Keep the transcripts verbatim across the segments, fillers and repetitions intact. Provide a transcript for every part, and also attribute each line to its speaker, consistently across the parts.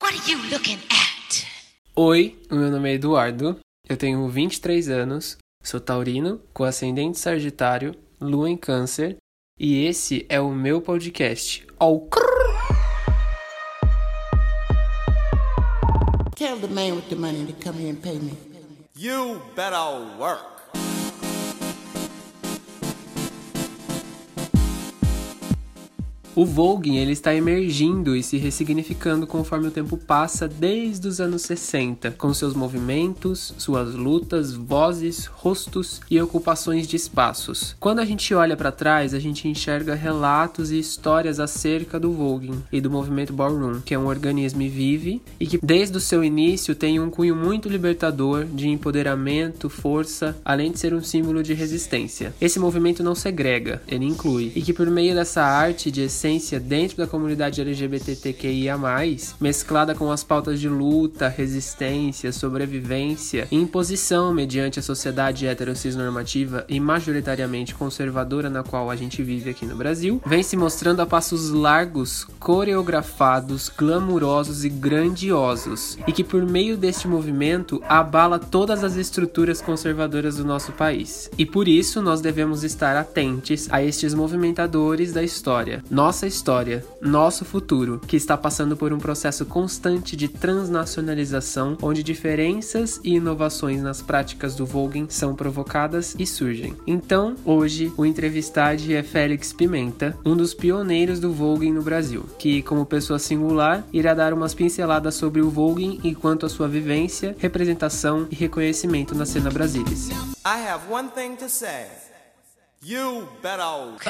Speaker 1: What are you looking at?
Speaker 2: Oi, o meu nome é Eduardo, eu tenho vinte e três anos, sou taurino, com ascendente sagitário, lua em câncer, e esse é o meu podcast. Oh,
Speaker 3: Tell the man with the money to come here and pay me.
Speaker 4: You better work.
Speaker 2: O voguing ele está emergindo e se ressignificando conforme o tempo passa desde os anos sessenta, com seus movimentos, suas lutas, vozes, rostos e ocupações de espaços. Quando a gente olha para trás, a gente enxerga relatos e histórias acerca do voguing e do movimento ballroom, que é um organismo vive e que desde o seu início tem um cunho muito libertador de empoderamento, força, além de ser um símbolo de resistência. Esse movimento não segrega, ele inclui, e que por meio dessa arte de essência dentro da comunidade L G B T Q I A mais, mesclada com as pautas de luta, resistência, sobrevivência e imposição mediante a sociedade heterossexnormativa e majoritariamente conservadora na qual a gente vive aqui no Brasil, vem se mostrando a passos largos, coreografados, glamurosos e grandiosos, e que por meio deste movimento abala todas as estruturas conservadoras do nosso país. E por isso nós devemos estar atentos a estes movimentadores da história. Nossa história, nosso futuro, que está passando por um processo constante de transnacionalização, onde diferenças e inovações nas práticas do voguing são provocadas e surgem. Então, hoje, o entrevistado é Félix Pimenta, um dos pioneiros do voguing no Brasil, que, como pessoa singular, irá dar umas pinceladas sobre o voguing enquanto a sua vivência, representação e reconhecimento na cena brasileira.
Speaker 4: I have one thing to say. You better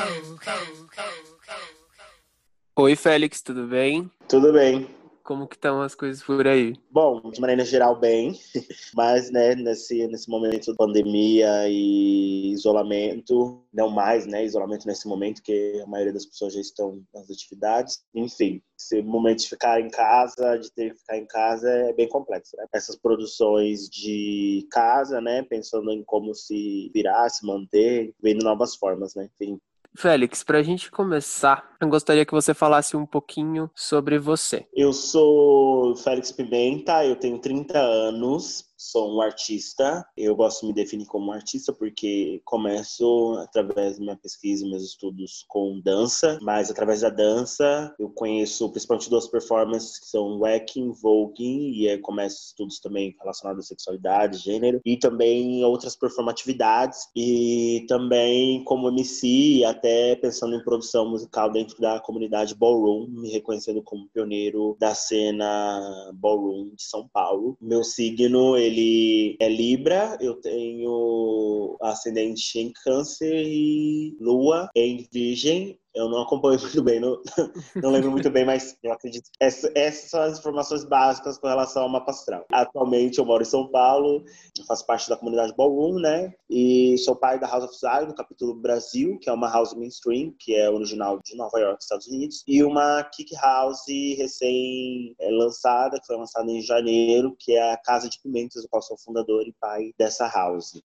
Speaker 2: Oi, Félix, tudo bem?
Speaker 5: Tudo bem.
Speaker 2: Como que estão as coisas por aí?
Speaker 5: Bom, de maneira geral, bem. Mas, né, nesse, nesse momento de pandemia e isolamento, não mais, né, isolamento nesse momento, que a maioria das pessoas já estão nas atividades. Enfim, esse momento de ficar em casa, de ter que ficar em casa, é bem complexo, né? Essas produções de casa, né, pensando em como se virar, se manter, vendo novas formas, né, enfim.
Speaker 2: Félix, para a gente começar, eu gostaria que você falasse um pouquinho sobre você.
Speaker 5: Eu sou Félix Pimenta, eu tenho trinta anos, sou um artista. Eu gosto de me definir como um artista porque começo através da minha pesquisa e meus estudos com dança, mas através da dança eu conheço principalmente duas performances que são Wacking, Voguing, e aí começo estudos também relacionados à sexualidade, gênero, e também outras performatividades, e também como M C, até pensando em produção musical dentro da comunidade ballroom, me reconhecendo como pioneiro da cena ballroom de São Paulo. Meu signo, ele Ele é Libra, eu tenho ascendente em Câncer e Lua em Virgem. Eu não acompanho muito bem, não, não lembro muito bem, mas eu acredito que essa, essas são as informações básicas com relação ao mapa astral. Atualmente eu moro em São Paulo, eu faço parte da comunidade Ballroom, né? E sou pai da House of Zion, do capítulo Brasil, que é uma house mainstream, que é original de Nova York, Estados Unidos, e uma kick house recém-lançada, que foi lançada em janeiro, que é a Casa de Pimentas, do qual sou fundador e pai dessa house.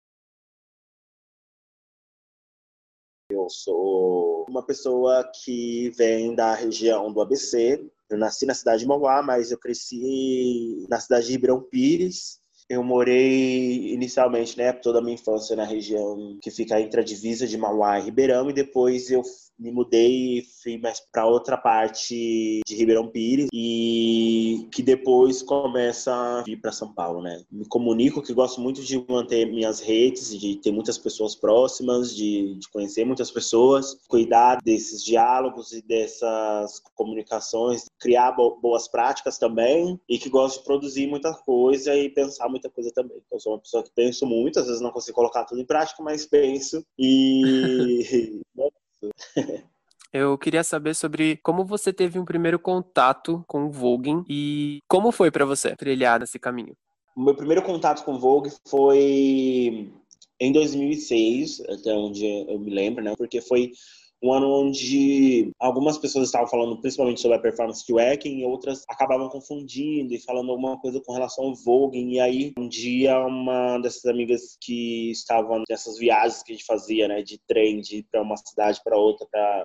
Speaker 5: Eu sou uma pessoa que vem da região do A B C. Eu nasci na cidade de Mauá, mas eu cresci na cidade de Ribeirão Pires. Eu morei inicialmente, né, toda a minha infância na região que fica entre a divisa de Mauá e Ribeirão, e depois eu me mudei e fui mais para outra parte de Ribeirão Pires, e que depois começa a vir para São Paulo, né? Me comunico que gosto muito de manter minhas redes, de ter muitas pessoas próximas, de, de conhecer muitas pessoas, cuidar desses diálogos e dessas comunicações, criar bo- boas práticas também, e que gosto de produzir muita coisa e pensar muita coisa também. Então, eu sou uma pessoa que penso muito, às vezes não consigo colocar tudo em prática, mas penso e...
Speaker 2: Eu queria saber sobre como você teve um primeiro contato com o voguing e como foi para você trilhar nesse caminho.
Speaker 5: O meu primeiro contato com o Vogue foi em dois mil e seis, até onde eu me lembro, né? Porque foi um ano onde algumas pessoas estavam falando principalmente sobre a performance de Wacking, e outras acabavam confundindo e falando alguma coisa com relação ao voguing. E aí, um dia, uma dessas amigas que estavam nessas viagens que a gente fazia, né, de trem, de ir para uma cidade para outra, para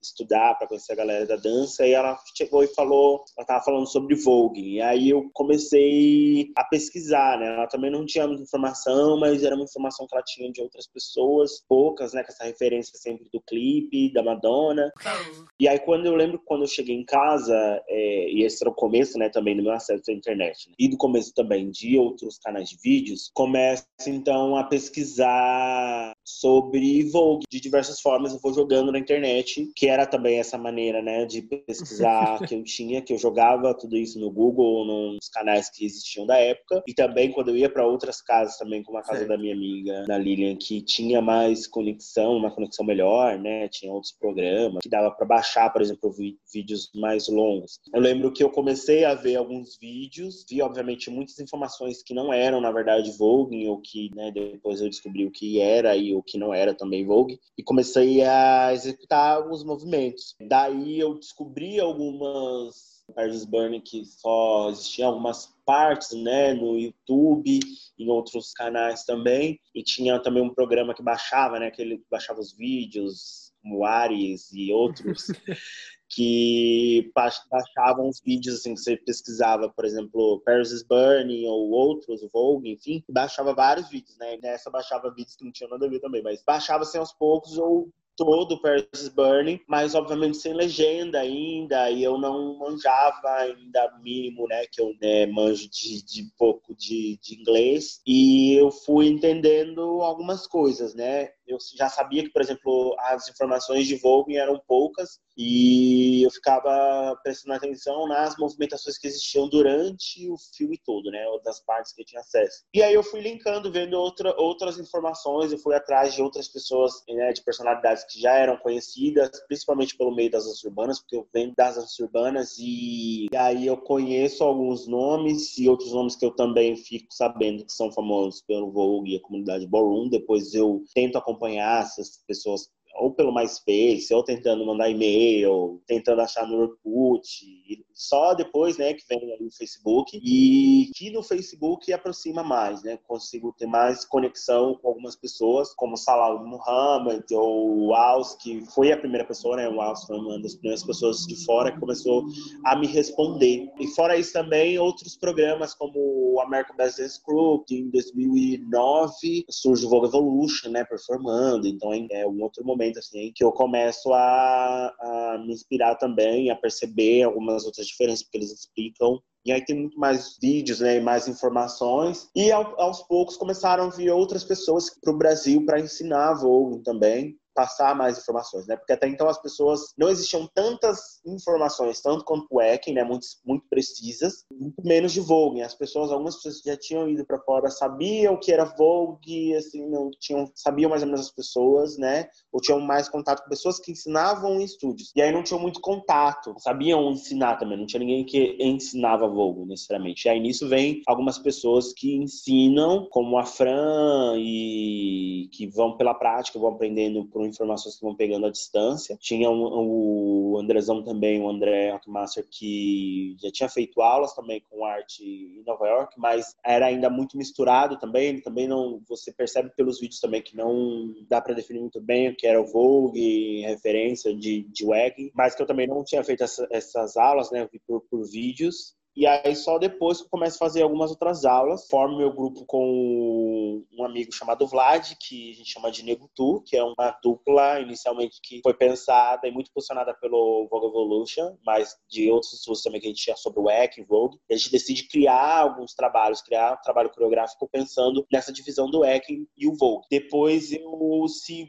Speaker 5: estudar, para conhecer a galera da dança, e ela chegou e falou, ela tava falando sobre Vogue, e aí eu comecei a pesquisar, né? Ela também não tinha muita informação, mas era uma informação que ela tinha de outras pessoas, poucas, né? Com essa referência sempre do clipe, da Madonna. E aí, quando eu lembro, quando eu cheguei em casa, é, e esse era o começo, né, também do meu acesso à internet, né, e do começo também de outros canais de vídeos, começo, então, a pesquisar sobre Vogue de diversas formas. Eu vou jogando na internet, que era também essa maneira, né, de pesquisar que eu tinha, que eu jogava tudo isso no Google, nos canais que existiam da época, e também quando eu ia para outras casas também, como a casa certo. Da minha amiga, da Lilian, que tinha mais conexão, uma conexão melhor, né, tinha outros programas, que dava para baixar, por exemplo, vídeos mais longos. Eu lembro que eu comecei a ver alguns vídeos, vi, obviamente, muitas informações que não eram, na verdade, Vogue, ou que, né, depois eu descobri o que era e o que não era também Vogue, e comecei a executar os movimentos. Daí eu descobri algumas Paris Burning que só existiam algumas partes, né, no YouTube, em outros canais também, e tinha também um programa que baixava, né, que ele baixava os vídeos, como Ares e outros, que baixavam os vídeos, assim, que você pesquisava, por exemplo, Paris is Burning ou outros, Vogue, enfim, baixava vários vídeos, né, e nessa baixava vídeos que não tinham nada a ver também, mas baixava, assim, aos poucos, ou todo o Paris is Burning, mas obviamente sem legenda ainda, e eu não manjava ainda mínimo, né, que eu né, manjo de, de pouco de, de inglês, e eu fui entendendo algumas coisas, né, eu já sabia que, por exemplo, as informações de Vogue eram poucas, e eu ficava prestando atenção nas movimentações que existiam durante o filme todo, né, ou das partes que eu tinha acesso. E aí eu fui linkando, vendo outra, outras informações, eu fui atrás de outras pessoas, né, de personalidades que já eram conhecidas, principalmente pelo meio das danças urbanas, porque eu venho das danças urbanas, e, e aí eu conheço alguns nomes e outros nomes que eu também fico sabendo que são famosos pelo Vogue e a comunidade Ballroom. Depois eu tento acompanhar essas pessoas ou pelo MySpace, ou tentando mandar e-mail, tentando achar no Orkut, e só depois, né, que vem ali o Facebook, e que no Facebook aproxima mais, né, consigo ter mais conexão com algumas pessoas, como Salah Muhammad, ou o Aus, que foi a primeira pessoa, né, o Aus foi uma das primeiras pessoas de fora que começou a me responder. E fora isso também, outros programas como o American Best Dance Group, em dois mil e nove, surge o Vogue Evolution, né, performando, então é um outro momento assim, que eu começo a, a me inspirar também, a perceber algumas outras diferenças que eles explicam. E aí tem muito mais vídeos, né, e mais informações. E ao, aos poucos começaram a vir outras pessoas para o Brasil para ensinar Vogue também, passar mais informações, né? Porque até então as pessoas, não existiam tantas informações, tanto quanto o Ekin, né? Muito, muito precisas, muito menos de Vogue. As pessoas, algumas pessoas que já tinham ido para fora sabiam o que era Vogue, assim, não tinham, sabiam mais ou menos as pessoas, né? Ou tinham mais contato com pessoas que ensinavam em estúdios. E aí não tinham muito contato, sabiam ensinar também, não tinha ninguém que ensinava Vogue, necessariamente. E aí nisso vem algumas pessoas que ensinam, como a Fran, e que vão pela prática, vão aprendendo por informações que vão pegando à distância. Tinha o, o Andrezão também, o André Rockmaster, que já tinha feito aulas também com arte em Nova York, mas era ainda muito misturado também. Ele também não, você percebe pelos vídeos também que não dá para definir muito bem o que era o Vogue, referência de, de W A G, mas que eu também não tinha feito essa, essas aulas, né, eu vi por, por vídeos. E aí só depois que eu começo a fazer algumas outras aulas, formo meu grupo com um amigo chamado Vlad, que a gente chama de Negutu, que é uma dupla inicialmente que foi pensada e muito posicionada pelo Vogue Evolution, mas de outros estudos também que a gente tinha sobre o W A C, Vogue. E a gente decide criar alguns trabalhos, criar um trabalho coreográfico pensando nessa divisão do W A C e o Vogue. Depois eu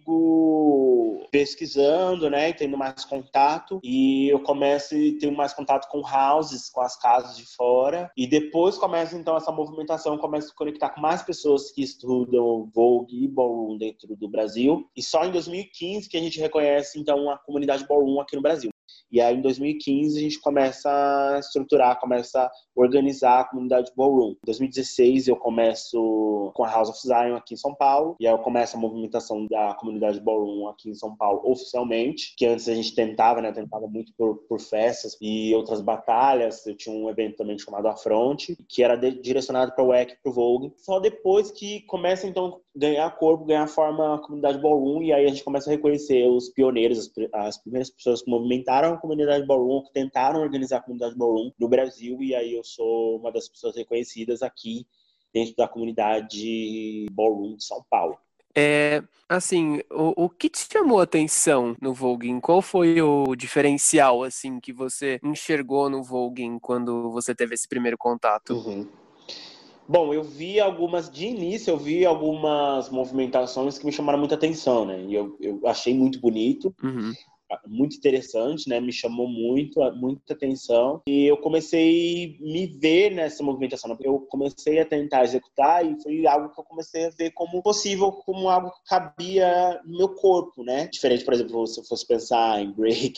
Speaker 5: sigo pesquisando, né, tendo mais contato, e eu começo a ter mais contato com houses, com as casas de fora, e depois começa então essa movimentação, começa a se conectar com mais pessoas que estudam Vogue e Ballroom dentro do Brasil, e só em dois mil e quinze que a gente reconhece então a comunidade Ballroom aqui no Brasil. E aí, em dois mil e quinze, a gente começa a estruturar, começa a organizar a comunidade Ballroom. Em dois mil e dezesseis, eu começo com a House of Zion aqui em São Paulo. E aí eu começo a movimentação da comunidade Ballroom aqui em São Paulo oficialmente. Que antes a gente tentava, né? Tentava muito por, por festas e outras batalhas. Eu tinha um evento também chamado Afronte, que era de, direcionado para o W E C e para o Vogue. Só depois que começa, então, ganhar corpo, ganhar forma a comunidade Ballroom. E aí a gente começa a reconhecer os pioneiros, as, as primeiras pessoas que movimentaram a comunidade Ballroom, que tentaram organizar a comunidade Ballroom no Brasil. E aí eu sou uma das pessoas reconhecidas aqui dentro da comunidade Ballroom de São Paulo.
Speaker 2: É, assim, o, o que te chamou a atenção no Voguing? Qual foi o diferencial, assim, que você enxergou no Voguing quando você teve esse primeiro contato?
Speaker 5: Uhum. Bom, eu vi algumas, de início, eu vi algumas movimentações que me chamaram muita atenção, né? E eu, eu achei muito bonito.
Speaker 2: Uhum.
Speaker 5: Muito interessante, né? Me chamou muito, muita atenção. E eu comecei a me ver nessa movimentação. Eu comecei a tentar executar e foi algo que eu comecei a ver como possível, como algo que cabia no meu corpo, né? Diferente, por exemplo, se eu fosse pensar em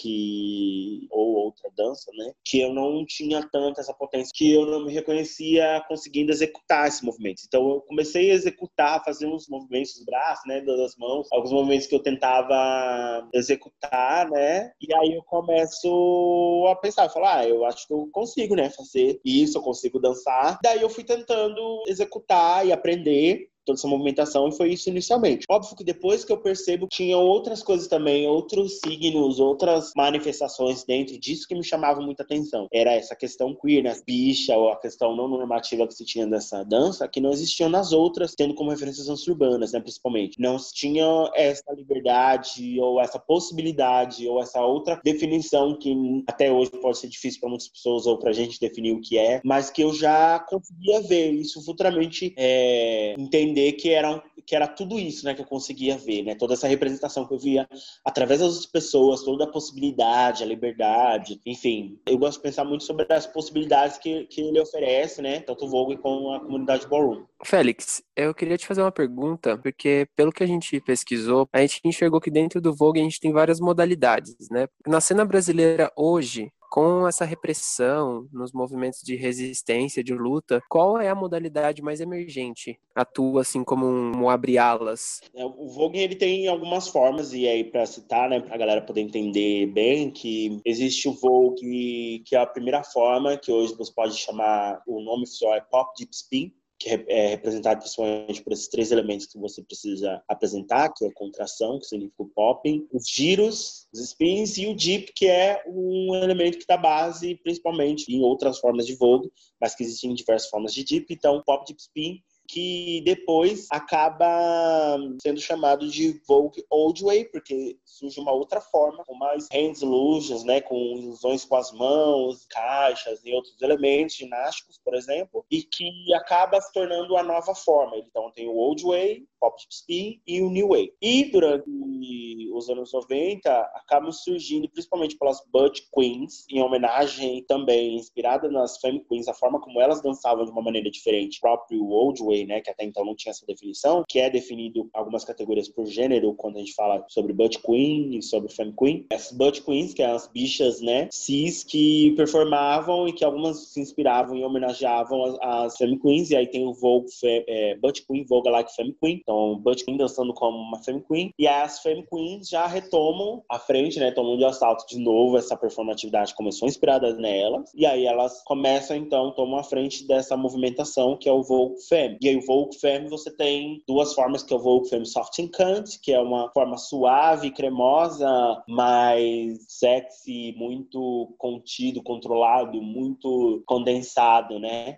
Speaker 5: break ou outra dança, né? Que eu não tinha tanta essa potência, que eu não me reconhecia conseguindo executar esses movimentos. Então eu comecei a executar, fazer uns movimentos dos braços, né? Das mãos, alguns movimentos que eu tentava executar, né? E aí eu começo a pensar, falar, ah, eu acho que eu consigo, né, fazer isso, eu consigo dançar. Daí eu fui tentando executar e aprender toda essa movimentação, e foi isso inicialmente. Óbvio que depois que eu percebo que tinha outras coisas também, outros signos, outras manifestações dentro disso que me chamavam muita atenção. Era essa questão queer, né? Bicha, ou a questão não normativa que se tinha dessa dança, que não existiam nas outras, tendo como referências danças urbanas, né, principalmente. Não se tinha essa liberdade, ou essa possibilidade, ou essa outra definição que até hoje pode ser difícil para muitas pessoas, ou pra gente definir o que é, mas que eu já conseguia ver isso futuramente, é, entender que era, que era tudo isso, né, que eu conseguia ver, né, toda essa representação que eu via através das outras pessoas, toda a possibilidade, a liberdade, enfim. Eu gosto de pensar muito sobre as possibilidades que, que ele oferece, né, tanto o Vogue como a comunidade Ballroom.
Speaker 2: Félix, eu queria te fazer uma pergunta, porque pelo que a gente pesquisou, a gente enxergou que dentro do Vogue a gente tem várias modalidades, né? Na cena brasileira hoje, com essa repressão nos movimentos de resistência, de luta, qual é a modalidade mais emergente? Atua assim como um, um abre-alas?
Speaker 5: O Vogue, ele tem algumas formas, e aí para citar, né, para a galera poder entender bem, que existe o Vogue, que é a primeira forma, que hoje você pode chamar, o nome oficial é Pop Deep Spin, que é representado principalmente por esses três elementos que você precisa apresentar, que é a contração, que significa o popping, os giros, os spins, e o dip, que é um elemento que dá base principalmente em outras formas de Vogue, mas que existem diversas formas de dip. Então, pop, dip, spin, que depois acaba sendo chamado de Vogue Old Way, porque surge uma outra forma, com mais hand illusions, né, com ilusões com as mãos, caixas e outros elementos ginásticos, por exemplo, e que acaba se tornando a nova forma. Então tem o Old Way, Pop Spin e o New Way. E durante os anos noventa, acabam surgindo, principalmente pelas Butch Queens, em homenagem também, inspirada nas Femme Queens, a forma como elas dançavam de uma maneira diferente, o próprio Old Way, né, que até então não tinha essa definição, que é definido algumas categorias por gênero, quando a gente fala sobre Butch Queen e sobre Femme Queen. As Butch Queens, que eram as bichas, né, cis, que performavam e que algumas se inspiravam e homenageavam as, as Femme Queens, e aí tem o Vogue, é, Butch Queen, Vogue Like Femme Queen, então Butch Queen dançando como uma Femme Queen, e as Femme Queens já retomam à frente, né, tomam de assalto de novo essa performatividade, começou inspirada nelas, e aí elas começam, então, tomam à frente dessa movimentação, que é o Vogue Femme. E aí o Vogue Femme, você tem duas formas, que é o Vogue Femme Soft and Cunt, que é uma forma suave, cremosa, mais sexy, muito contido, controlado, muito condensado, né?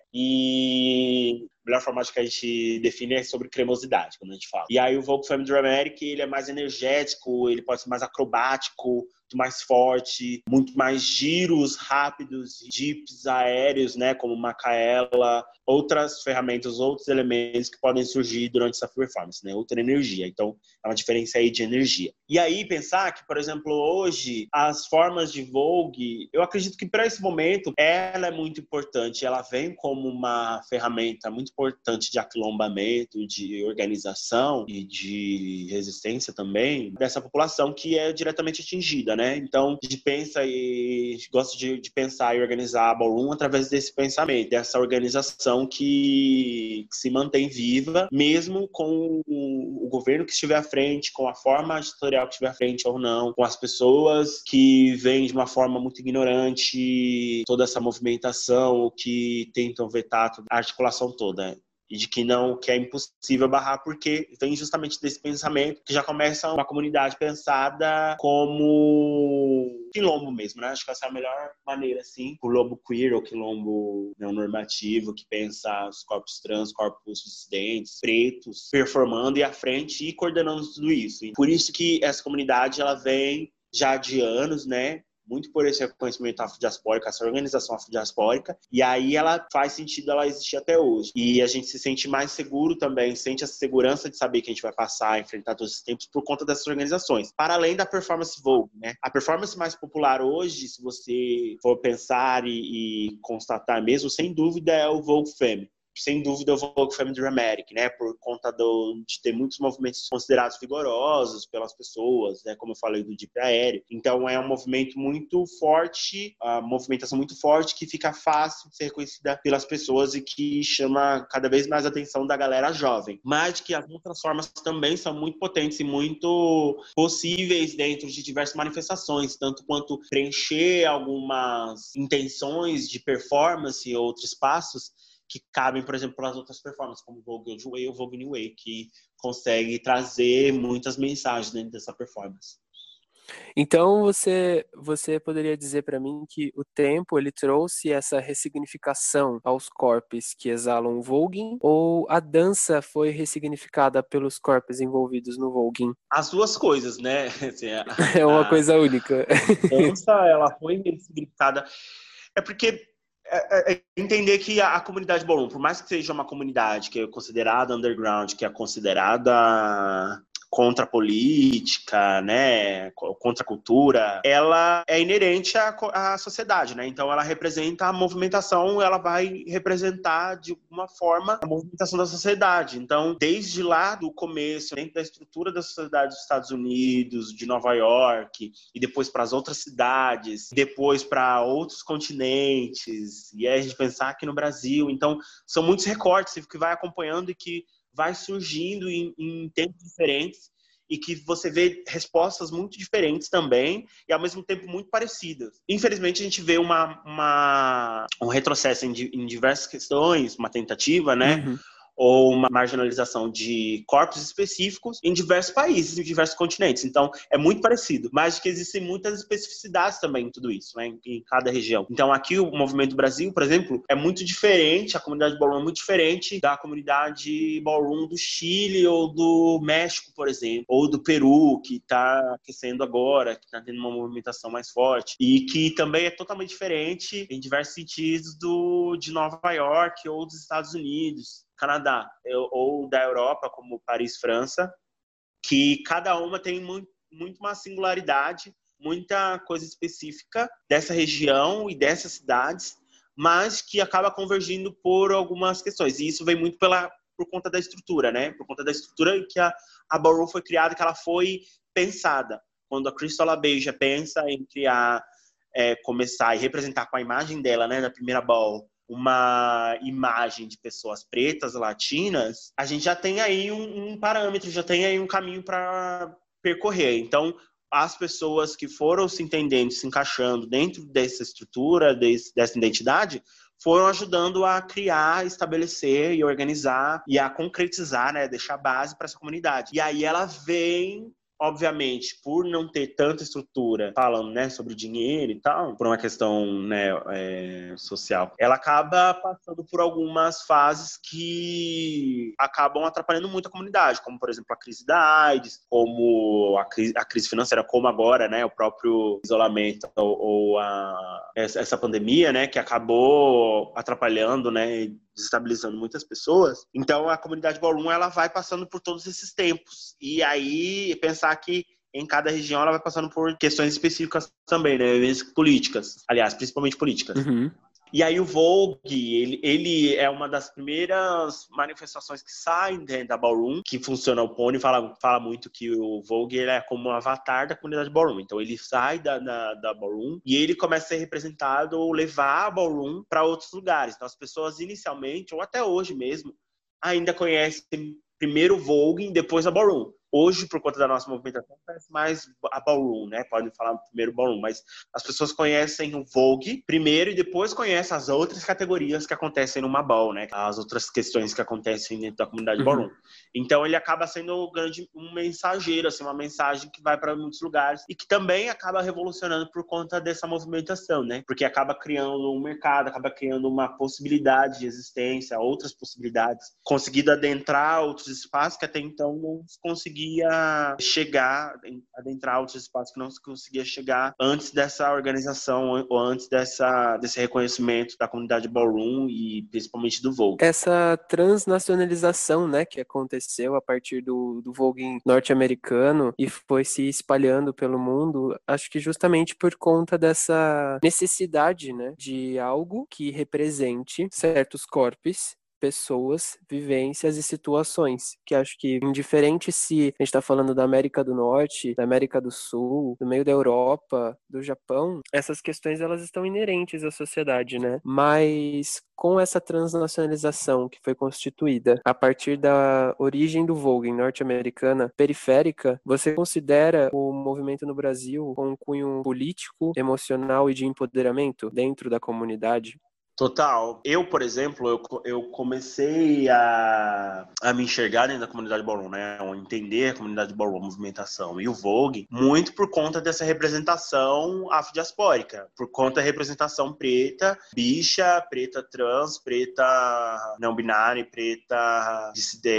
Speaker 5: E a melhor forma que a gente define é sobre cremosidade, quando a gente fala. E aí o Vogue Femme Dramatic, ele é mais energético, ele pode ser mais acrobático, muito mais forte, muito mais giros rápidos, dips aéreos, né, como Macaela, outras ferramentas, outros elementos que podem surgir durante essa performance, né, outra energia. Então, é uma diferença aí de energia. E aí, pensar que, por exemplo, hoje, as formas de Vogue, eu acredito que para esse momento, ela é muito importante, ela vem como uma ferramenta muito importante de aquilombamento, de organização e de resistência também dessa população que é diretamente atingida, né? Então, a gente pensa e gosta de, de pensar e organizar a Ballroom através desse pensamento, dessa organização que, que se mantém viva, mesmo com o, o governo que estiver à frente, com a forma editorial que estiver à frente ou não, com as pessoas que vêm de uma forma muito ignorante toda essa movimentação, que tentam vetar a articulação toda. E de que não, que é impossível barrar, porque vem justamente desse pensamento que já começa uma comunidade pensada como quilombo mesmo, né? Acho que essa é a melhor maneira, assim, o quilombo queer ou quilombo não normativo, que pensa os corpos trans, corpos dissidentes, pretos, performando e à frente e coordenando tudo isso. E por isso que essa comunidade, ela vem já de anos, né? Muito por esse reconhecimento afrodiaspórico, essa organização afrodiaspórica, e aí ela faz sentido ela existir até hoje. E a gente se sente mais seguro também, sente essa segurança de saber que a gente vai passar, enfrentar todos esses tempos por conta dessas organizações. Para além da performance Vogue, né? A performance mais popular hoje, se você for pensar e, e constatar mesmo, sem dúvida é o Vogue Femme. Sem dúvida, o Vogue Femme Dramatic, né? Por conta do, de ter muitos movimentos considerados vigorosos pelas pessoas, né? Como eu falei, do Deep Aéreo. Então, é um movimento muito forte, uma movimentação muito forte, que fica fácil de ser reconhecida pelas pessoas e que chama cada vez mais a atenção da galera jovem. Mas que as outras formas também são muito potentes e muito possíveis dentro de diversas manifestações, tanto quanto preencher algumas intenções de performance ou outros espaços que cabem, por exemplo, para as outras performances, como o Vogue Old Way ou o Vogue New Way, que consegue trazer muitas mensagens dentro dessa performance.
Speaker 2: Então, você, você poderia dizer para mim que o tempo ele trouxe essa ressignificação aos corpos que exalam o voguing, ou a dança foi ressignificada pelos corpos envolvidos no voguing?
Speaker 5: As duas coisas, né? Assim, a,
Speaker 2: é uma
Speaker 5: a,
Speaker 2: coisa única.
Speaker 5: A dança, ela foi ressignificada. É porque É, é entender que a, a comunidade Ballroom, por mais que seja uma comunidade que é considerada underground, que é considerada contra a política, né, contra a cultura, ela é inerente à, à sociedade, né? Então ela representa a movimentação, ela vai representar de alguma forma a movimentação da sociedade. Então, desde lá do começo, dentro da estrutura da sociedade dos Estados Unidos, de Nova York, e depois para as outras cidades, depois para outros continentes, e aí a gente pensar aqui no Brasil. Então, são muitos recortes que vai acompanhando e que vai surgindo em, em tempos diferentes e que você vê respostas muito diferentes também e, ao mesmo tempo, muito parecidas. Infelizmente, a gente vê uma, uma, um retrocesso em, em diversas questões, uma tentativa, né?
Speaker 2: Uhum.
Speaker 5: Ou uma marginalização de corpos específicos em diversos países, em diversos continentes. Então, é muito parecido, mas que existem muitas especificidades também em tudo isso, né, em, em cada região. Então, aqui o Movimento Brasil, por exemplo, é muito diferente, a comunidade Ballroom é muito diferente da comunidade Ballroom do Chile ou do México, por exemplo, ou do Peru, que está aquecendo agora, que está tendo uma movimentação mais forte, e que também é totalmente diferente em diversos sentidos do, de Nova York ou dos Estados Unidos, Canadá, ou da Europa, como Paris, França, que cada uma tem muito, muito uma singularidade, muita coisa específica dessa região e dessas cidades, mas que acaba convergindo por algumas questões. E isso vem muito pela, por conta da estrutura, né? Por conta da estrutura que a, a Ballroom foi criada, que ela foi pensada. Quando a Crystal LaBeija pensa em criar, é, começar e representar com a imagem dela, né, na primeira Ball, uma imagem de pessoas pretas, latinas, a gente já tem aí um, um parâmetro, já tem aí um caminho para percorrer. Então, as pessoas que foram se entendendo, se encaixando dentro dessa estrutura, desse, dessa identidade, foram ajudando a criar, estabelecer e organizar e a concretizar, né, deixar base para essa comunidade. E aí ela vem, obviamente, por não ter tanta estrutura, falando, né, sobre dinheiro e tal, por uma questão, né, é, social, ela acaba passando por algumas fases que acabam atrapalhando muito a comunidade, como, por exemplo, a crise da AIDS, como a crise, a crise financeira, como agora, né, o próprio isolamento ou, ou a, essa, essa pandemia, né, que acabou atrapalhando, né, desestabilizando muitas pessoas. Então, a comunidade Ballroom, ela vai passando por todos esses tempos. E aí, pensar que em cada região ela vai passando por questões específicas também, né? Políticas. Aliás, principalmente políticas.
Speaker 2: Uhum.
Speaker 5: E aí o Vogue, ele, ele é uma das primeiras manifestações que saem dentro da Ballroom, que funciona. O Pony fala, fala muito que o Vogue ele é como um avatar da comunidade Ballroom. Então ele sai da, da, da Ballroom e ele começa a ser representado ou levar a Ballroom para outros lugares. Então as pessoas inicialmente, ou até hoje mesmo, ainda conhecem primeiro o Vogue e depois a Ballroom. Hoje, por conta da nossa movimentação, parece mais a Ballroom, né? Podem falar primeiro Ballroom, mas as pessoas conhecem o Vogue primeiro e depois conhecem as outras categorias que acontecem numa Ball, né? As outras questões que acontecem dentro da comunidade
Speaker 2: Uhum.
Speaker 5: Ballroom. Então, ele acaba sendo um grande um mensageiro, assim, uma mensagem que vai para muitos lugares e que também acaba revolucionando por conta dessa movimentação, né? Porque acaba criando um mercado, acaba criando uma possibilidade de existência, outras possibilidades, conseguindo adentrar outros espaços que até então não conseguia chegar, adentrar outros espaços que não se conseguia chegar antes dessa organização ou antes dessa, desse reconhecimento da comunidade Ballroom e principalmente do Vogue.
Speaker 2: Essa transnacionalização, né, que aconteceu a partir do, do Vogue norte-americano e foi se espalhando pelo mundo, acho que justamente por conta dessa necessidade, né, de algo que represente certos corpos, pessoas, vivências e situações, que acho que indiferente se a gente está falando da América do Norte, da América do Sul, do meio da Europa, do Japão, essas questões elas estão inerentes à sociedade, né? Mas com essa transnacionalização que foi constituída a partir da origem do Vogue norte-americana periférica, você considera o movimento no Brasil com um cunho político, emocional e de empoderamento dentro da comunidade?
Speaker 5: Total. Eu, por exemplo, eu, eu comecei a, a me enxergar dentro da comunidade Ballroom, né? A entender a comunidade Ballroom, a movimentação e o Vogue, muito por conta dessa representação afrodiaspórica, por conta da representação preta, bicha, preta trans, preta não binária, preta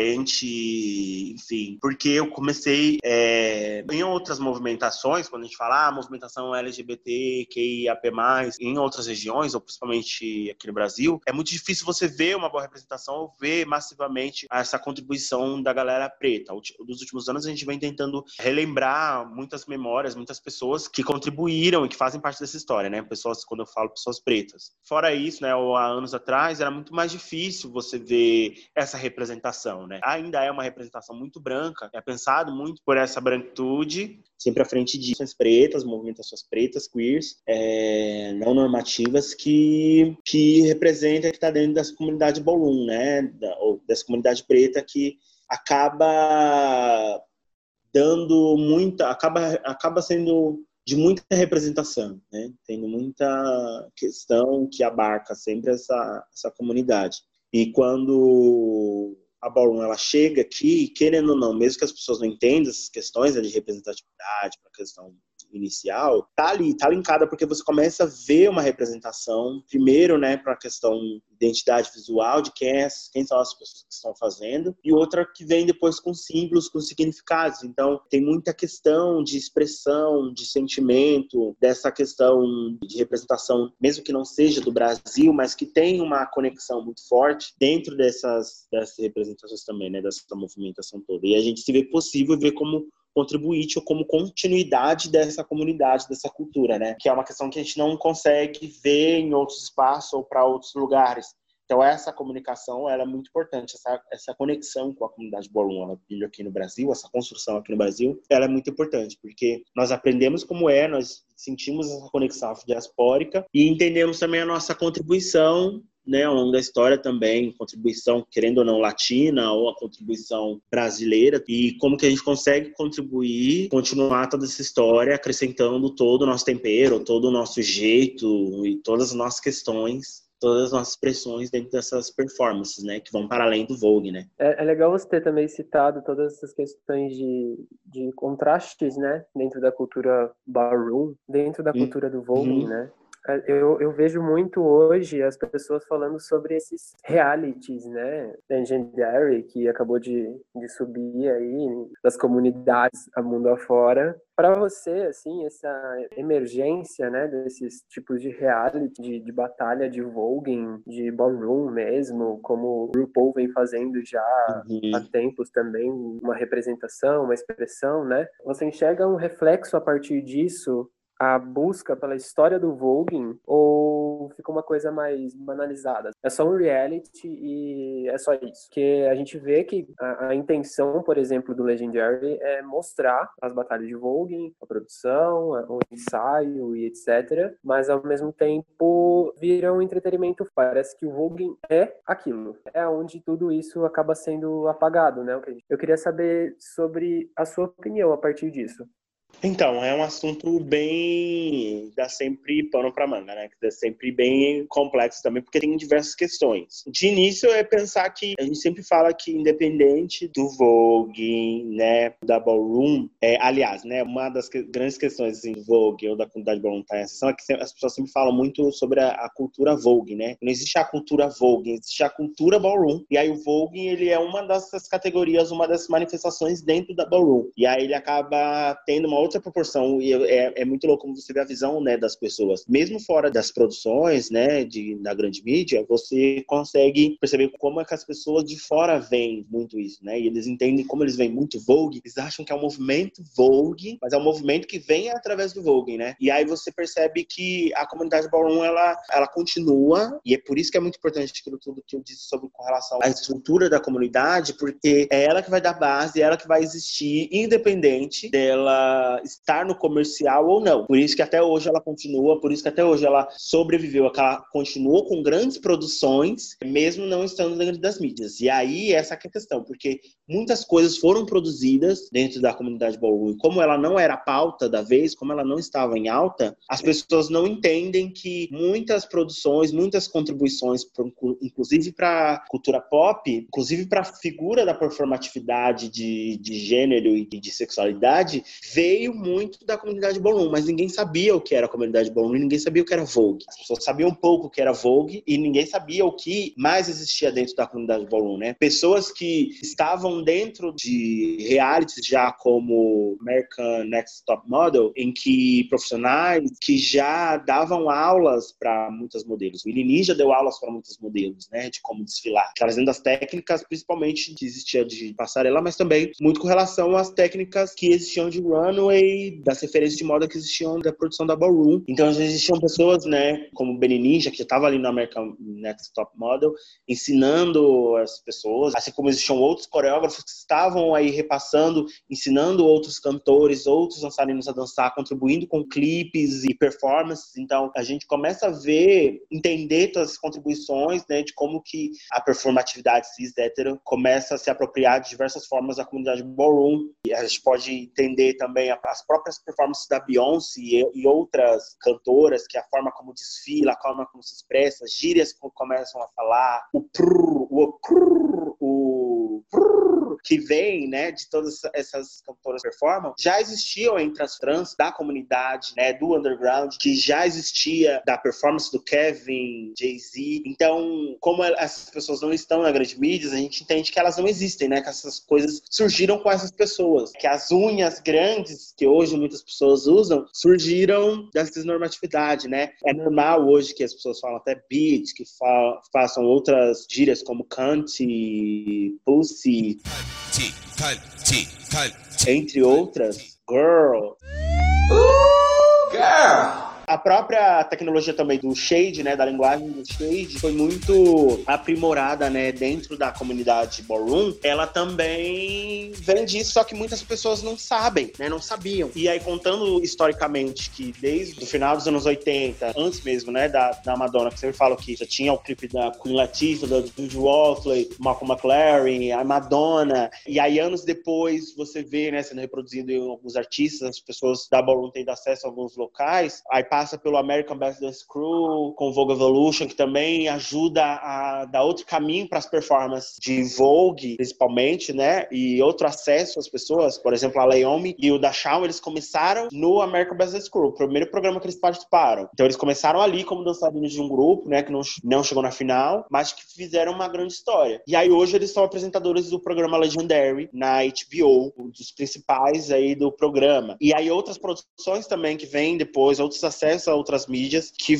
Speaker 5: dissidente, enfim. Porque eu comecei é, em outras movimentações, quando a gente fala ah, movimentação L G B T, Q I A P mais, em outras regiões, ou principalmente aqui no Brasil, é muito difícil você ver uma boa representação ou ver massivamente essa contribuição da galera preta. Nos últimos anos a gente vem tentando relembrar muitas memórias, muitas pessoas que contribuíram e que fazem parte dessa história, né? Pessoas, quando eu falo pessoas pretas. Fora isso, né, há anos atrás era muito mais difícil você ver essa representação, né? Ainda é uma representação muito branca, é pensado muito por essa branquitude, sempre à frente de ações pretas, movimentações pretas, queers, é, não normativas, que, que representa, que está dentro dessa comunidade Ballroom, né? Da, ou dessa comunidade preta que acaba dando muita, acaba, acaba sendo de muita representação, né? Tendo muita questão que abarca sempre essa, essa comunidade. E quando a Ballroom ela chega aqui, querendo ou não, mesmo que as pessoas não entendam essas questões de representatividade, para a questão inicial, tá ali, tá linkada porque você começa a ver uma representação, primeiro, né, para a questão de identidade visual, de quem, é, quem são as pessoas que estão fazendo, e outra que vem depois com símbolos, com significados. Então, tem muita questão de expressão, de sentimento, dessa questão de representação, mesmo que não seja do Brasil, mas que tem uma conexão muito forte dentro dessas, dessas representações também, né, dessa movimentação toda. E a gente se vê possível ver como contribuinte ou como continuidade dessa comunidade, dessa cultura, né? Que é uma questão que a gente não consegue ver em outros espaços ou para outros lugares. Então, essa comunicação ela é muito importante, essa, essa conexão com a comunidade Ballroom, ela vive aqui no Brasil, essa construção aqui no Brasil, ela é muito importante, porque nós aprendemos como é, nós sentimos essa conexão diaspórica e entendemos também a nossa contribuição, né, ao longo da história também, contribuição, querendo ou não, latina, ou a contribuição brasileira, e como que a gente consegue contribuir, continuar toda essa história, acrescentando todo o nosso tempero, todo o nosso jeito e todas as nossas questões, todas as nossas expressões dentro dessas performances, né, que vão para além do Vogue, né.
Speaker 2: É, é legal você ter também citado todas essas questões de, de contrastes, né, dentro da cultura ballroom, dentro da cultura do Vogue,
Speaker 5: uhum.
Speaker 2: né. Eu, eu vejo muito hoje as pessoas falando sobre esses realities, né? Legendary, que acabou de, de subir aí das comunidades a mundo afora. Para você, assim, essa emergência, né, desses tipos de reality, de, de batalha de voguing, de ballroom mesmo, como o RuPaul vem fazendo já
Speaker 5: Uhum.
Speaker 2: há tempos também, uma representação, uma expressão, né? Você enxerga um reflexo a partir disso a busca pela história do voguing ou fica uma coisa mais banalizada? É só um reality e é só isso? Porque a gente vê que a, a intenção, por exemplo, do Legendary é mostrar as batalhas de voguing, a produção, o ensaio e etcétera. Mas, ao mesmo tempo, vira um entretenimento. Parece que o voguing é aquilo. É onde tudo isso acaba sendo apagado, né? Eu queria saber sobre a sua opinião a partir disso.
Speaker 5: Então, é um assunto bem... dá sempre pano pra manga, né? Dá sempre bem complexo também, porque tem diversas questões. De início, é pensar que a gente sempre fala que, independente do Vogue, né, da Ballroom, é, aliás, né, uma das que, grandes questões assim, do Vogue ou da comunidade Ballroom tá, é que as pessoas sempre falam muito sobre a, a cultura Vogue, né? Não existe a cultura Vogue, existe a cultura Ballroom. E aí o Vogue, ele é uma dessas categorias, uma das manifestações dentro da Ballroom. E aí ele acaba tendo uma outra proporção, e é, é muito louco como você vê a visão, né, das pessoas. Mesmo fora das produções, né, de, da grande mídia, você consegue perceber como é que as pessoas de fora veem muito isso, né, e eles entendem como eles veem muito Vogue, eles acham que é um movimento Vogue, mas é um movimento que vem através do Vogue, né, e aí você percebe que a comunidade Ballroom, ela, ela continua, e é por isso que é muito importante aquilo tudo que eu disse sobre com relação à estrutura da comunidade, porque é ela que vai dar base, é ela que vai existir, independente dela estar no comercial ou não. Por isso que até hoje ela continua, por isso que até hoje ela sobreviveu, que ela continuou com grandes produções, mesmo não estando dentro das mídias. E aí, essa é a questão, porque muitas coisas foram produzidas dentro da comunidade Ballroom. E como ela não era a pauta da vez, como ela não estava em alta, as pessoas não entendem que muitas produções, muitas contribuições, inclusive para a cultura pop, inclusive para a figura da performatividade de, de gênero e de sexualidade, veio muito da comunidade Ballroom, mas ninguém sabia o que era a comunidade Ballroom e ninguém sabia o que era Vogue. As pessoas sabiam um pouco o que era Vogue e ninguém sabia o que mais existia dentro da comunidade Ballroom, né? Pessoas que estavam dentro de realities já como American Next Top Model, em que profissionais que já davam aulas para muitas modelos. O Willy Ninja deu aulas para muitos modelos, né? De como desfilar. Trazendo as técnicas, principalmente que existia de passarela, mas também muito com relação às técnicas que existiam de runway, das referências de moda que existiam da produção da Ballroom. Então, já existiam pessoas, né, como o Benny Ninja, que já estava ali no American Next Top Model, ensinando as pessoas, assim como existiam outros coreógrafos que estavam aí repassando, ensinando outros cantores, outros dançarinos a dançar, contribuindo com clipes e performances. Então, a gente começa a ver, entender todas as contribuições, né, de como que a performatividade cis-hétero começa a se apropriar de diversas formas da comunidade Ballroom. E a gente pode entender também a as próprias performances da Beyoncé e, e outras cantoras, que a forma como desfila, a forma como se expressa, as gírias que começam a falar, o prrr, o prrr, o prrr, que vem, né, de todas essas cantoras performam, já existiam entre as trans da comunidade, né, do underground, que já existia da performance do Kevin, Jay-Z. Então, como essas pessoas não estão na grande mídia, a gente entende que elas não existem, né, que essas coisas surgiram com essas pessoas, que as unhas grandes que hoje muitas pessoas usam, surgiram dessa normatividade, né? É normal hoje que as pessoas falam até bitch, que fa- façam outras gírias como cunt, pussy, entre outras, girl. Ooh, girl! A própria tecnologia também do shade, né, da linguagem do shade, foi muito aprimorada, né, dentro da comunidade Ballroom. Ela também vem disso, só que muitas pessoas não sabem, né, não sabiam. E aí, contando historicamente que desde o final dos anos oitenta, antes mesmo, né, da, da Madonna, que sempre falo que já tinha o clipe da Queen Latifah, da Judy Walkley, Malcolm McLaren, a Madonna, e aí anos depois você vê, né, sendo reproduzido em alguns artistas, as pessoas da Ballroom tendo acesso a alguns locais, aí passa pelo American Best Dance Crew, com Vogue Evolution, que também ajuda a dar outro caminho para as performances de Vogue, principalmente, né? E outro acesso às pessoas. Por exemplo, a Leomi e o da Shawn, eles começaram no American Best Dance Crew, o primeiro programa que eles participaram. Então, eles começaram ali como dançarinos de um grupo, né? Que não, não chegou na final, mas que fizeram uma grande história. E aí, hoje, eles são apresentadores do programa Legendary, na H B O, um dos principais aí do programa. E aí, outras produções também que vêm depois, outros acessos acesso a outras mídias que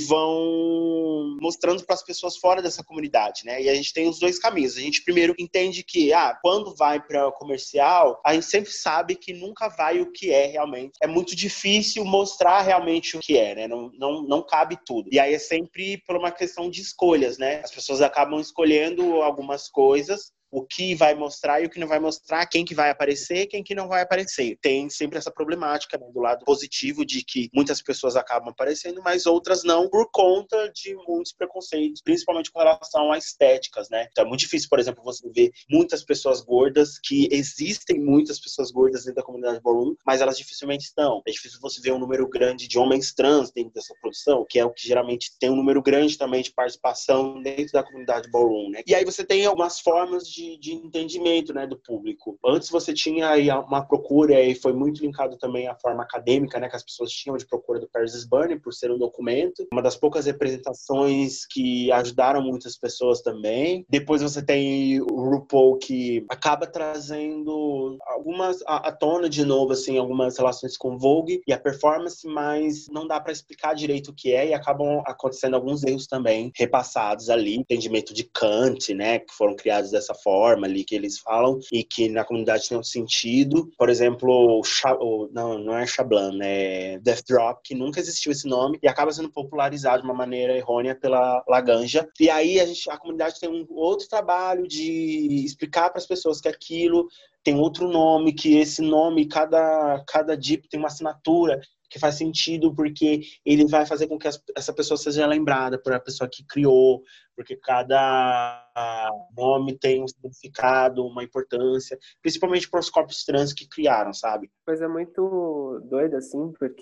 Speaker 5: vão mostrando para as pessoas fora dessa comunidade, né? E a gente tem os dois caminhos. A gente primeiro entende que, ah, quando vai para comercial, a gente sempre sabe que nunca vai o que é realmente. É muito difícil mostrar realmente o que é, né? Não, não, não cabe tudo. E aí é sempre por uma questão de escolhas, né? As pessoas acabam escolhendo algumas coisas, o que vai mostrar e o que não vai mostrar, quem que vai aparecer e quem que não vai aparecer. Tem sempre essa problemática, né, do lado positivo de que muitas pessoas acabam aparecendo, mas outras não, por conta de muitos preconceitos, principalmente com relação a estéticas, né? Então é muito difícil, por exemplo, você ver muitas pessoas gordas, que existem muitas pessoas gordas dentro da comunidade ballroom, mas elas dificilmente estão. É difícil você ver um número grande de homens trans dentro dessa produção, que é o que geralmente tem um número grande também de participação dentro da comunidade ballroom, né? E aí você tem algumas formas de De, de entendimento, né, do público. Antes você tinha aí uma procura, e foi muito linkado também à forma acadêmica, né, que as pessoas tinham de procura do Paris is Burning, por ser um documento. Uma das poucas representações que ajudaram muitas pessoas também. Depois você tem o RuPaul, que acaba trazendo algumas, à tona de novo, assim, algumas relações com Vogue e a performance, mas não dá para explicar direito o que é, e acabam acontecendo alguns erros também repassados ali. Entendimento de Kant, né, que foram criados dessa forma, forma ali que eles falam e que na comunidade tem um sentido. Por exemplo, o, não, não é Chablan, é Death Drop, que nunca existiu esse nome e acaba sendo popularizado de uma maneira errônea pela Laganja. E aí a, gente, a comunidade tem um outro trabalho de explicar para as pessoas que aquilo tem outro nome, que esse nome, cada, cada dip tem uma assinatura que faz sentido, porque ele vai fazer com que essa pessoa seja lembrada por a pessoa que criou, porque cada nome tem um significado, uma importância, principalmente para os corpos trans que criaram, sabe?
Speaker 2: Coisa muito doida, assim, porque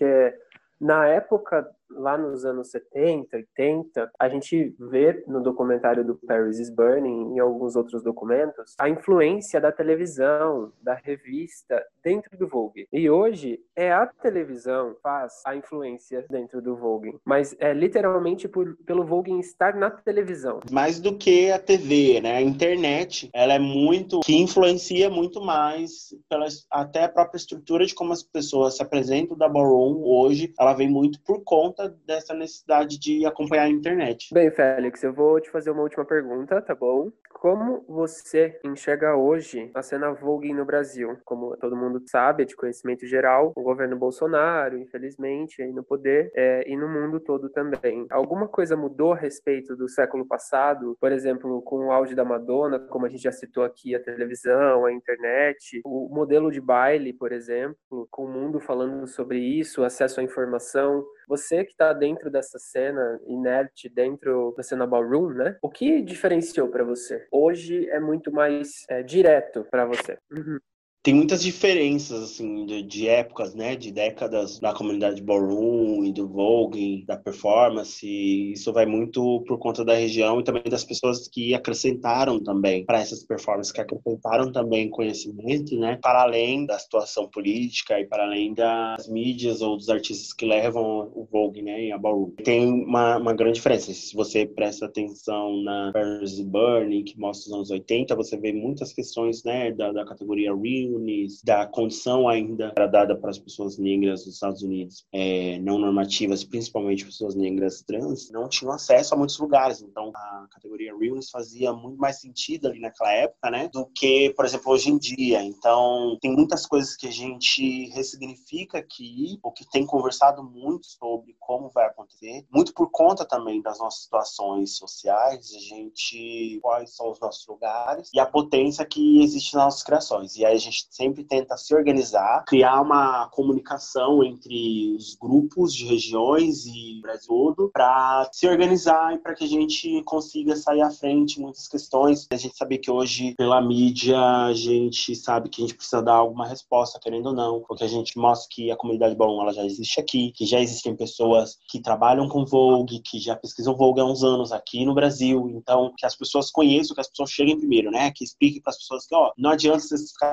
Speaker 2: na época, lá nos anos setenta, oitenta, a gente vê no documentário do Paris is Burning e em alguns outros documentos a influência da televisão, da revista dentro do Vogue. E hoje é a televisão que faz a influência dentro do Vogue, mas é literalmente por, pelo Vogue estar na televisão.
Speaker 5: Mais do que a T V, né? A internet, ela é muito, que influencia muito mais pela, até a própria estrutura de como as pessoas se apresentam da ballroom hoje, ela vem muito por conta dessa necessidade de acompanhar a internet.
Speaker 2: Bem, Félix, eu vou te fazer uma última pergunta, tá bom? Como você enxerga hoje a cena Vogue no Brasil? Como todo mundo sabe, é de conhecimento geral, o governo Bolsonaro, infelizmente, aí no poder, é, e no mundo todo também. Alguma coisa mudou a respeito do século passado? Por exemplo, com o auge da Madonna, como a gente já citou aqui, a televisão, a internet, o modelo de baile, por exemplo, com o mundo falando sobre isso, acesso à informação. Você que está dentro dessa cena inerte, dentro da cena ballroom, né? O que diferenciou para você? Hoje é muito mais é, direto para você. Uhum.
Speaker 5: Tem muitas diferenças, assim, de, de épocas, né, de décadas da comunidade ballroom e do Vogue, da performance. Isso vai muito por conta da região e também das pessoas que acrescentaram também para essas performances, que acrescentaram também conhecimento, né, para além da situação política e para além das mídias ou dos artistas que levam o Vogue, né, e a ballroom. Tem uma, uma grande diferença. Se você presta atenção na Paris is Burning, que mostra os anos oitenta, você vê muitas questões, né, da, da categoria Real, da condição ainda dada para as pessoas negras dos Estados Unidos, é, não normativas, principalmente pessoas negras trans, não tinham acesso a muitos lugares. Então, a categoria Realness fazia muito mais sentido ali naquela época, né, do que, por exemplo, hoje em dia. Então, tem muitas coisas que a gente ressignifica aqui, ou que tem conversado muito sobre como vai acontecer, muito por conta também das nossas situações sociais, a gente, quais são os nossos lugares e a potência que existe nas nossas criações. E aí a gente sempre tenta se organizar, criar uma comunicação entre os grupos de regiões e o Brasil todo, para se organizar e para que a gente consiga sair à frente em muitas questões. A gente sabe que hoje, pela mídia, a gente sabe que a gente precisa dar alguma resposta, querendo ou não, porque a gente mostra que a comunidade ballroom, ela já existe aqui, que já existem pessoas que trabalham com Vogue, que já pesquisam Vogue há uns anos aqui no Brasil, então que as pessoas conheçam, que as pessoas cheguem primeiro, né? Que expliquem para as pessoas que, ó, não adianta vocês ficarem só animando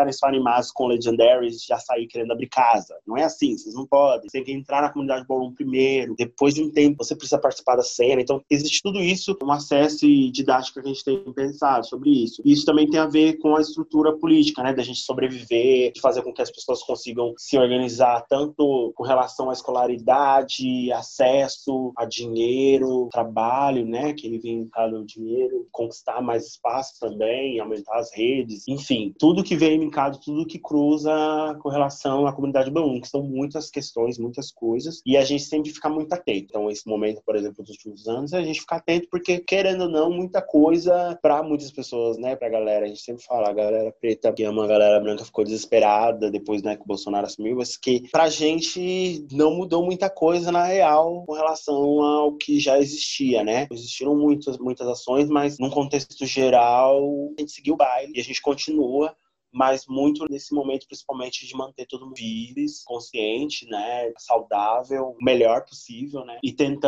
Speaker 5: animados com Legendaries já sair querendo abrir casa. Não é assim, vocês não podem. Você tem que entrar na comunidade Ballroom primeiro, depois de um tempo você precisa participar da cena. Então existe tudo isso, um acesso e didática que a gente tem pensado sobre isso. E isso também tem a ver com a estrutura política, né, da gente sobreviver, de fazer com que as pessoas consigam se organizar tanto com relação à escolaridade, acesso a dinheiro, trabalho, né, que ele vem para o dinheiro, conquistar mais espaço também, aumentar as redes, enfim, tudo que vem linkado, tudo que cruza com relação à comunidade Ballroom, que são muitas questões, muitas coisas, e a gente tem que ficar muito atento. Então, esse momento, por exemplo, dos últimos anos, a gente fica atento porque, querendo ou não, muita coisa para muitas pessoas, né, pra galera, a gente sempre fala, a galera preta que ama a galera branca ficou desesperada depois, né, que o Bolsonaro assumiu, mas que pra gente não mudou muita coisa na real com relação ao que já existia, né? Existiram muitas, muitas ações, mas num contexto geral, a gente seguiu o baile e a gente continua, mas muito nesse momento, principalmente, de manter todo mundo vivo, consciente, né, saudável, o melhor possível, né, e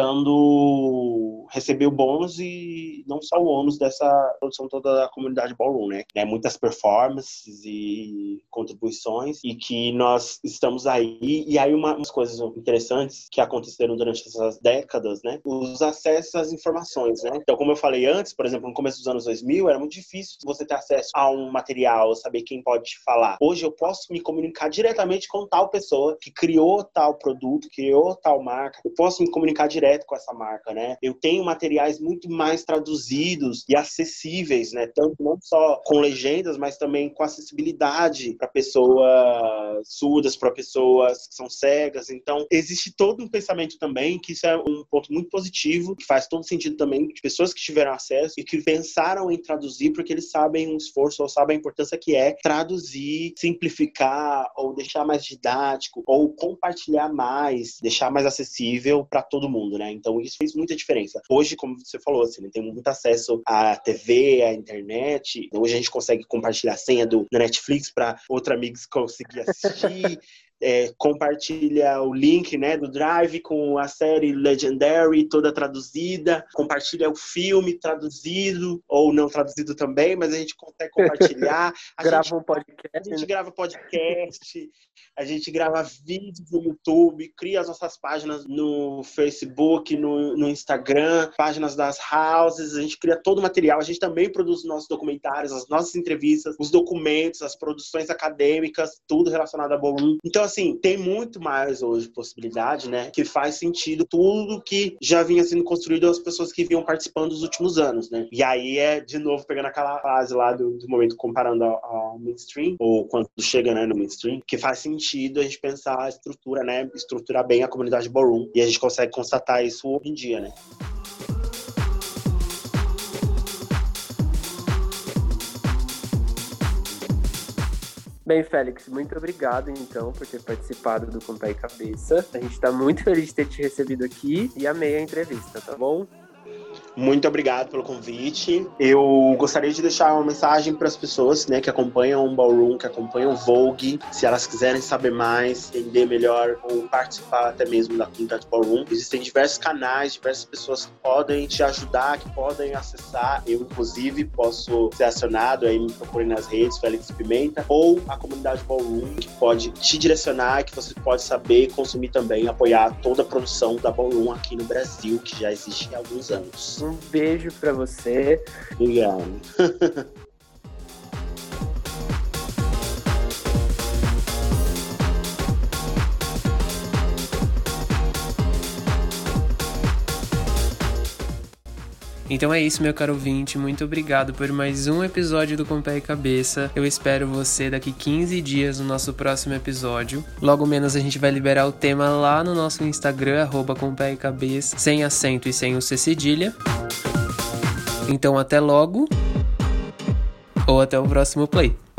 Speaker 5: tentando receber o bônus e não só o ônus dessa produção toda da comunidade Ballroom, né, né, muitas performances e contribuições, e que nós estamos aí, e aí uma, umas coisas interessantes que aconteceram durante essas décadas, né, os acessos às informações, né, então, como eu falei antes, por exemplo, no começo dos anos dois mil, era muito difícil você ter acesso a um material, saber quem pode te falar. Hoje eu posso me comunicar diretamente com tal pessoa que criou tal produto, criou tal marca. Eu posso me comunicar direto com essa marca, né? Eu tenho materiais muito mais traduzidos e acessíveis, né? Tanto não só com legendas, mas também com acessibilidade para pessoas surdas, para pessoas que são cegas. Então, existe todo um pensamento também, que isso é um ponto muito positivo, que faz todo sentido também, de pessoas que tiveram acesso e que pensaram em traduzir porque eles sabem o esforço ou sabem a importância que é traduzir, simplificar ou deixar mais didático ou compartilhar mais, deixar mais acessível para todo mundo, né? Então isso fez muita diferença. Hoje, como você falou, assim, né, tem muito acesso à T V, à internet. Hoje a gente consegue compartilhar a senha do Netflix para outro amigo conseguir assistir. É, compartilha o link, né, do Drive com a série Legendary toda traduzida, compartilha o filme traduzido ou não traduzido também, mas a gente consegue compartilhar. A
Speaker 2: grava
Speaker 5: gente,
Speaker 2: um podcast.
Speaker 5: A gente grava podcast, a gente grava vídeos no YouTube, cria as nossas páginas no Facebook, no, no Instagram, páginas das houses, a gente cria todo o material, a gente também produz os nossos documentários, as nossas entrevistas, os documentos, as produções acadêmicas, tudo relacionado a Ballroom. Então, assim, tem muito mais hoje possibilidade, né, que faz sentido tudo que já vinha sendo construído às pessoas que vinham participando dos últimos anos, né. E aí é, de novo, pegando aquela fase lá do, do momento comparando ao, ao mainstream, ou quando chega, né, no mainstream, que faz sentido a gente pensar a estrutura, né, estruturar bem a comunidade Ballroom. E a gente consegue constatar isso hoje em dia, né.
Speaker 2: Bem, Félix, muito obrigado, então, por ter participado do Com Pé e Cabeça. A gente tá muito feliz de ter te recebido aqui e amei a entrevista, tá bom?
Speaker 5: Muito obrigado pelo convite. Eu gostaria de deixar uma mensagem para as pessoas, né, que acompanham o Ballroom, que acompanham o Vogue. Se elas quiserem saber mais, entender melhor ou participar até mesmo da comunidade Ballroom, existem diversos canais, diversas pessoas que podem te ajudar, que podem acessar. Eu, inclusive, posso ser acionado, aí me procurem nas redes, Félix Pimenta, ou a comunidade Ballroom, que pode te direcionar, que você pode saber consumir também, apoiar toda a produção da Ballroom aqui no Brasil, que já existe há alguns anos.
Speaker 2: Um beijo pra você.
Speaker 5: Obrigado.
Speaker 2: Então é isso, meu caro ouvinte, muito obrigado por mais um episódio do Com Pé e Cabeça. Eu espero você daqui quinze dias no nosso próximo episódio. Logo menos a gente vai liberar o tema lá no nosso Instagram, arroba Com Pé e Cabeça, sem acento e sem o C cedilha. Então até logo, ou até o próximo play.